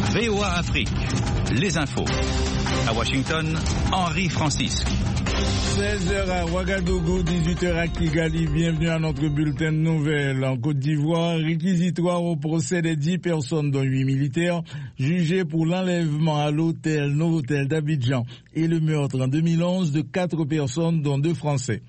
VOA Afrique, les infos. À Washington, Henri Francisque. 16h à Ouagadougou, 18h à Kigali. Bienvenue à notre bulletin de nouvelles. En Côte d'Ivoire, réquisitoire au procès des 10 personnes, dont 8 militaires, jugés pour l'enlèvement à l'hôtel Novotel d'Abidjan et le meurtre en 2011 de 4 personnes, dont 2 Français.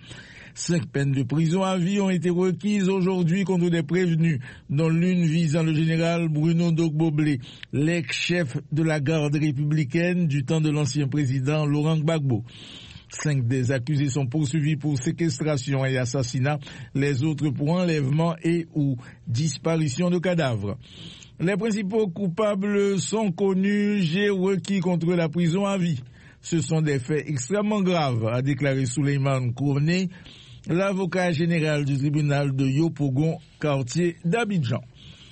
5 peines de prison à vie ont été requises aujourd'hui contre des prévenus, dont l'une visant le général Bruno Dogboblé, l'ex-chef de la garde républicaine du temps de l'ancien président Laurent Gbagbo. 5 des accusés sont poursuivis pour séquestration et assassinat, les autres pour enlèvement et ou disparition de cadavres. Les principaux coupables sont connus, j'ai requis contre la prison à vie. Ce sont des faits extrêmement graves, a déclaré Souleymane Kourné, l'avocat général du tribunal de Yopougon, quartier d'Abidjan.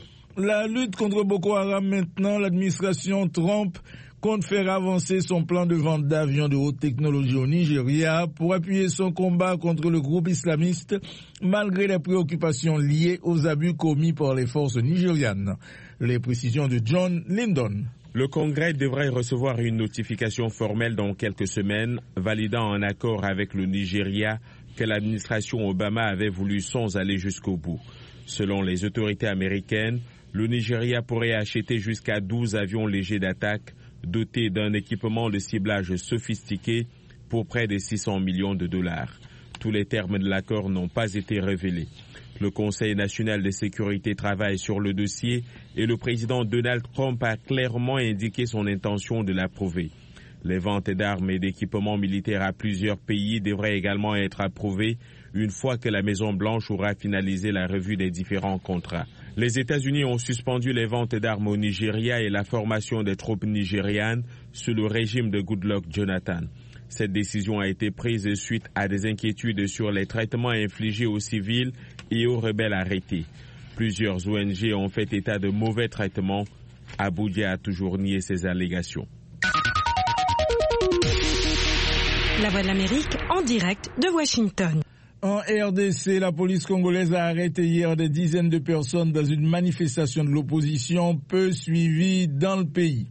La lutte contre Boko Haram maintenant, l'administration Trump compte faire avancer son plan de vente d'avions de haute technologie au Nigeria pour appuyer son combat contre le groupe islamiste, malgré les préoccupations liées aux abus commis par les forces nigérianes. Les précisions de John Lyndon. Le Congrès devrait recevoir une notification formelle dans quelques semaines, validant un accord avec le Nigeria que l'administration Obama avait voulu sans aller jusqu'au bout. Selon les autorités américaines, le Nigeria pourrait acheter jusqu'à 12 avions légers d'attaque dotés d'un équipement de ciblage sophistiqué pour près de 600 millions de dollars. Tous les termes de l'accord n'ont pas été révélés. Le Conseil national de sécurité travaille sur le dossier et le président Donald Trump a clairement indiqué son intention de l'approuver. Les ventes d'armes et d'équipements militaires à plusieurs pays devraient également être approuvées une fois que la Maison-Blanche aura finalisé la revue des différents contrats. Les États-Unis ont suspendu les ventes d'armes au Nigeria et la formation des troupes nigérianes sous le régime de Goodluck Jonathan. Cette décision a été prise suite à des inquiétudes sur les traitements infligés aux civils et aux rebelles arrêtés. Plusieurs ONG ont fait état de mauvais traitements. Abuja a toujours nié ces allégations. La Voix de l'Amérique en direct de Washington. En RDC, la police congolaise a arrêté hier des dizaines de personnes dans une manifestation de l'opposition peu suivie dans le pays.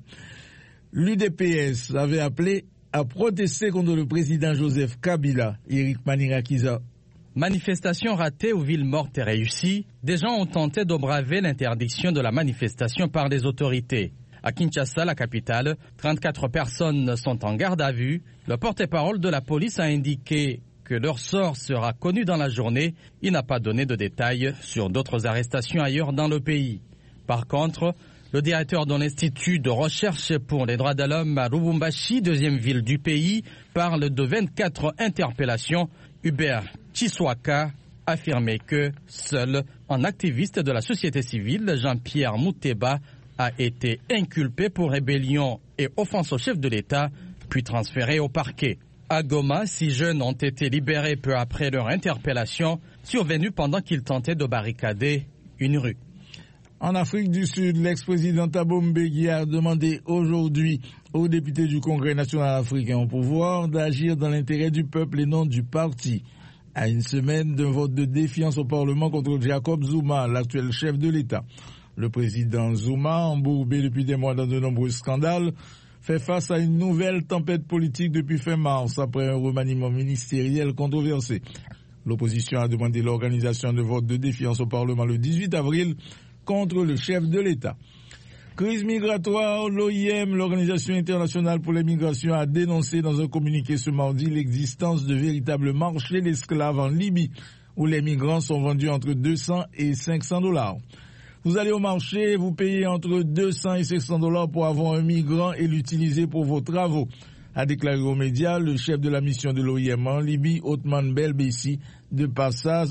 L'UDPS avait appelé à protester contre le président Joseph Kabila. Eric Manirakiza. Manifestation ratée ou ville morte et réussie, des gens ont tenté de braver l'interdiction de la manifestation par les autorités. À Kinshasa, la capitale, 34 personnes sont en garde à vue. Le porte-parole de la police a indiqué que leur sort sera connu dans la journée. Il n'a pas donné de détails sur d'autres arrestations ailleurs dans le pays. Par contre, le directeur de l'Institut de recherche pour les droits de l'homme à Lubumbashi, deuxième ville du pays, parle de 24 interpellations. Hubert Chiswaka affirmait que seul un activiste de la société civile, Jean-Pierre Mouteba, a été inculpé pour rébellion et offense au chef de l'État, puis transféré au parquet. À Goma, 6 jeunes ont été libérés peu après leur interpellation, survenue pendant qu'ils tentaient de barricader une rue. En Afrique du Sud, l'ex-président Thabo Mbeki a demandé aujourd'hui aux députés du Congrès national africain au pouvoir d'agir dans l'intérêt du peuple et non du parti. À une semaine d'un vote de défiance au Parlement contre Jacob Zuma, l'actuel chef de l'État. Le président Zuma, embourbé depuis des mois dans de nombreux scandales, fait face à une nouvelle tempête politique depuis fin mars après un remaniement ministériel controversé. L'opposition a demandé l'organisation de vote de défiance au Parlement le 18 avril contre le chef de l'État. Crise migratoire, l'OIM, l'Organisation internationale pour les migrations, a dénoncé dans un communiqué ce mardi l'existence de véritables marchés d'esclaves en Libye, où les migrants sont vendus entre 200 et 500 $. Vous allez au marché, vous payez entre 200 et 500 $ pour avoir un migrant et l'utiliser pour vos travaux, a déclaré aux médias le chef de la mission de l'OIM en Libye, Othman Belbessi, de passage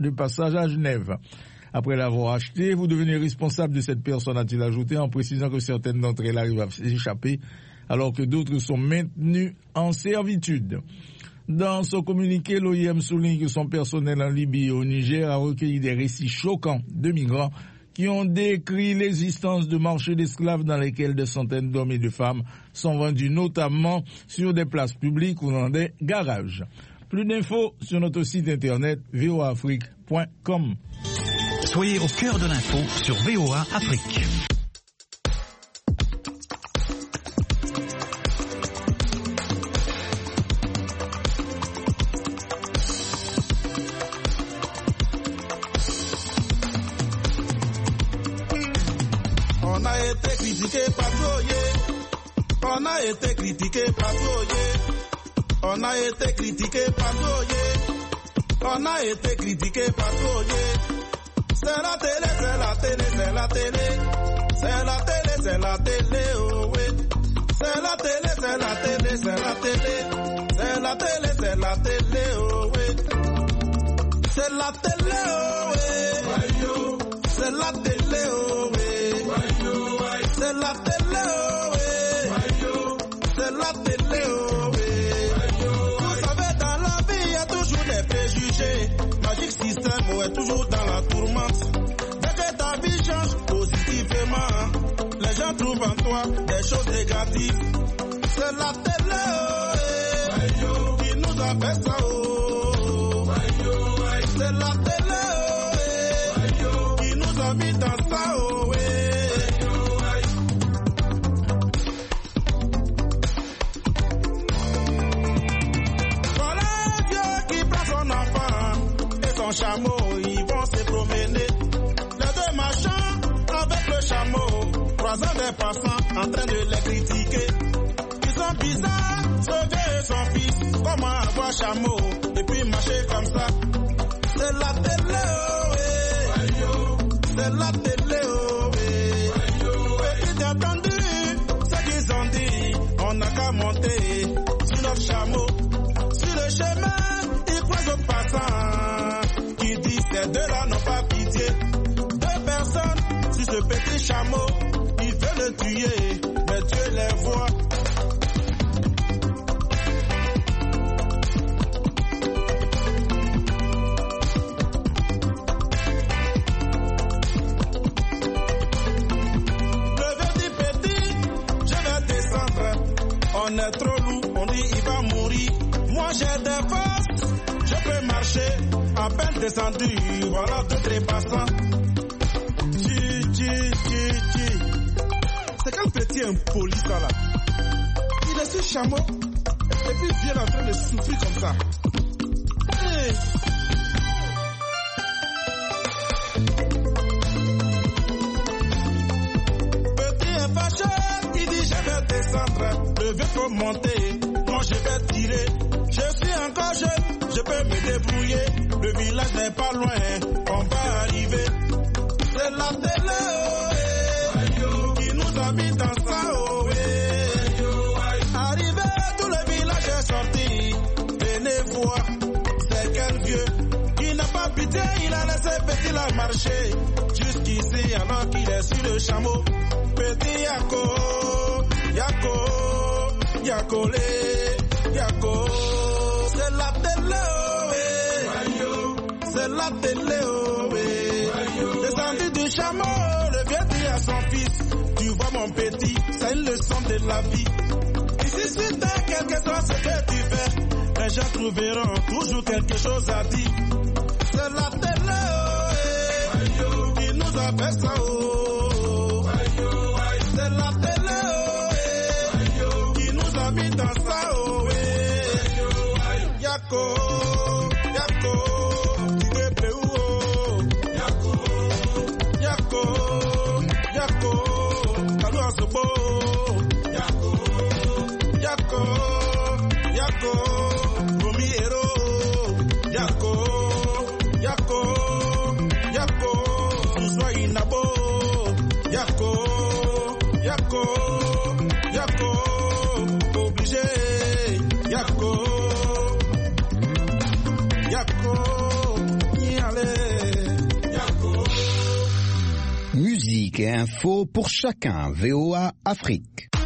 à Genève. Après l'avoir acheté, vous devenez responsable de cette personne, a-t-il ajouté, en précisant que certaines d'entre elles arrivent à s'échapper, alors que d'autres sont maintenues en servitude. Dans son communiqué, l'OIM souligne que son personnel en Libye et au Niger a recueilli des récits choquants de migrants qui ont décrit l'existence de marchés d'esclaves dans lesquels des centaines d'hommes et de femmes sont vendus, notamment sur des places publiques ou dans des garages. Plus d'infos sur notre site internet voaafrique.com. Soyez au cœur de l'info sur VOA Afrique. On a été critiqué partout, yeah. On a été critiqué partout, yeah. On a été critiqué partout, yeah. On a été critiqué partout, yeah. C'est la télé, c'est la télé, c'est la télé. C'est la télé, c'est la télé, oh oui. C'est la télé, c'est la télé, c'est la télé. C'est la télé, c'est la télé, oh oui. C'est la télé, oh oui. C'est la télé, oh oui. C'est la télé, oh oui. C'est la télé, oh oui. Vous savez, dans la vie, il y a toujours des préjugés. Magic System, est toujours dans la tourmente. Dès que ta vie change positivement, les gens trouvent en toi des choses négatives. C'est la télé, oh, qui nous a fait ça, oh. C'est la télé, oh, qui nous a mis dans ça, oh. Voilà un vieux qui prend son enfant et son chameau, ils vont se promener. Les deux marchands avec le chameau, croisant des passants en train de les critiquer. Ils sont bizarres, ce vieux et son fils. Comment avoir chameau et puis marcher comme ça? C'est la télé, oh, c'est la télé, oh, petit entendu ce qu'ils ont dit. On n'a qu'à monter sur notre chameau. Sur le chemin, ils croisent aux passants qui disent ces deux-là n'ont pas pitié. Deux personnes sur ce petit chameau, ils veulent le tuer, mais Dieu les voit. On est trop lourd, on dit il va mourir. Moi j'ai des forces, je peux marcher. À peine descendu, voilà d'autres les passants. C'est quel petit impoli ça là? Il est sur chameau et puis il vient en train de souffrir comme ça. Hey. Petit est fâché, il dit je vais descendre. Le vieux faut monter, moi je vais tirer. Je suis encore jeune, je peux me débrouiller. Le village n'est pas loin, on va arriver. C'est la télé, oh, qui nous a mis dans ça, oh, arrivé, tout le village est sorti. Venez voir, c'est quel vieux qui n'a pas pitié, il a laissé petit la marcher. Jusqu'ici, alors qu'il est sur le chameau. Petit Yako, Yako, Yakole, Yako. C'est la télé, oh, c'est la télé, oh, descendu du chameau, le vieux dit à son fils, tu vois mon petit, c'est une leçon de la vie. Ici sur terre, quel que soit ce que tu fais, les gens trouveront toujours quelque chose à dire. C'est la télé, oh, qui nous a fait ça, oh. C'est la télé, oh, qui nous a mis dans ça, oh. Yako, Yako, Musique et info pour chacun. VOA Afrique.